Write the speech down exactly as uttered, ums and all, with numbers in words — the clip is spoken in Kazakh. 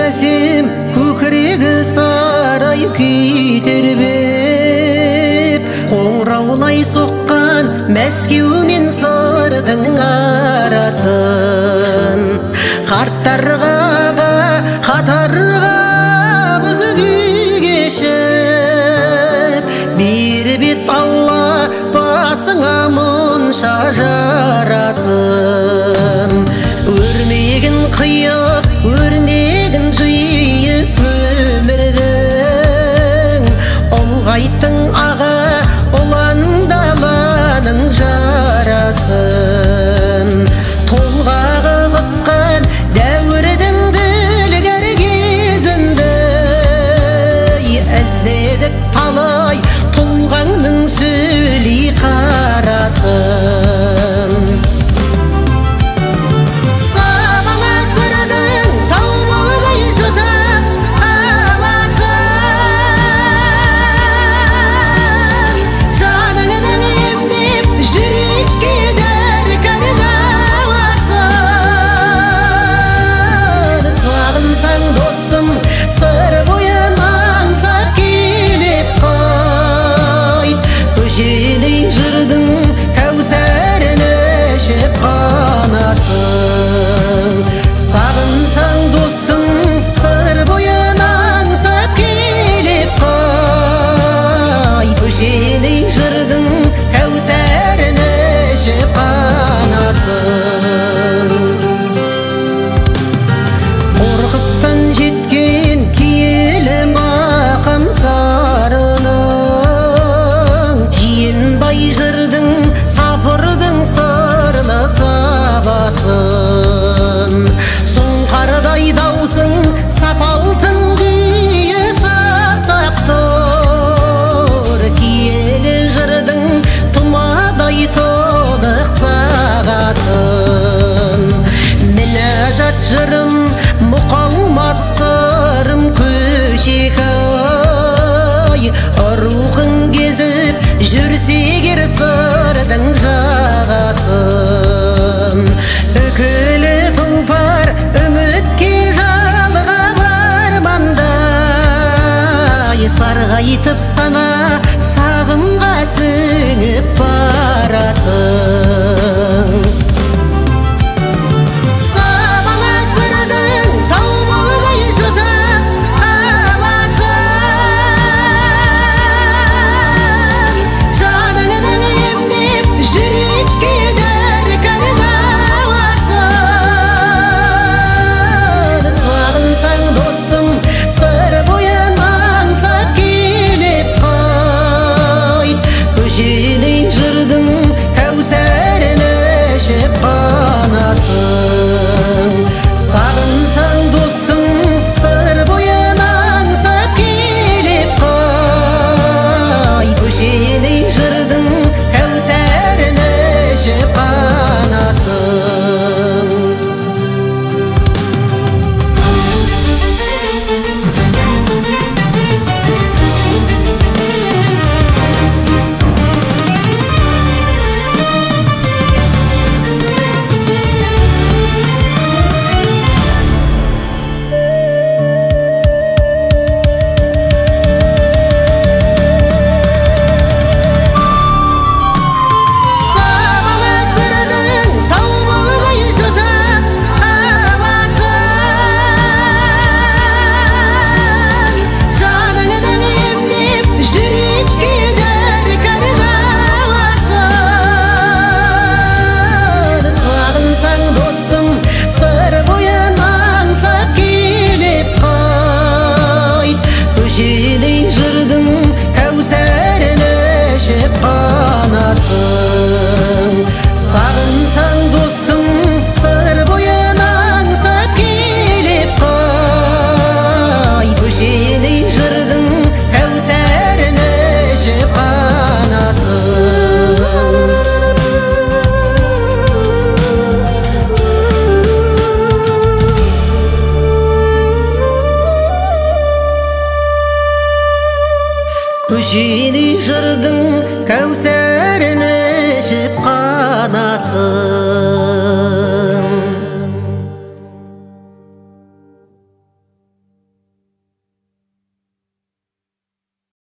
естімәсем көкірегі сарай күй тербеп, қоңыраулай соққан Мәскеу мен сырдың арасын, қарттарға да қатарға біз күй кешіп, бербет Алла басыңа мұнша жарасын. Өрмегін қиып, өрнегін жиып өмірдің, ұлғайттың аға ұлан даланың жарасын. Толғағы қысқан дәуірдің ділгәр кезінде, іздедік талай тұлғаңның сөйлей қарасын. Көшедей жырдың кәусәрін ішіп қанасың. Сағынсаң достың сыр бойын аңсап келіп қай. Көшедей жырдың кәусәрін ішіп қанасың. Қорқыттан жеткен киелі мақам сарының, бай жырдың сапырдың сырлы сабасын. Сұңқардай даусың сапалтын күйі сақтап тұр, киелі жырдың тұмадай толық сағасын. Мінәжат жырым мұқалмас сырым көшек-ай, рухың кезіп жүрсегер сырдың жағасын. Үкілі тұлпар үмітке жалғап армандай, сарғайтып сана сағымға сіңіп барасың. Көшедей жырдың кәусәрін ішіп қанасың. Сағынсаң достың сыр бойын аңсап келіп қай. Көшедей жырдың кәусәрін ішіп қанасың. Көшедей жырдың кәусәрін ішіп қанасың. Сағынсаң достың сыр бойын аңсап келіп қай. Көшедей жырдың кәусәрін ішіп қанасың. Көшедей жырдың кәусәрін ішіп қанасың.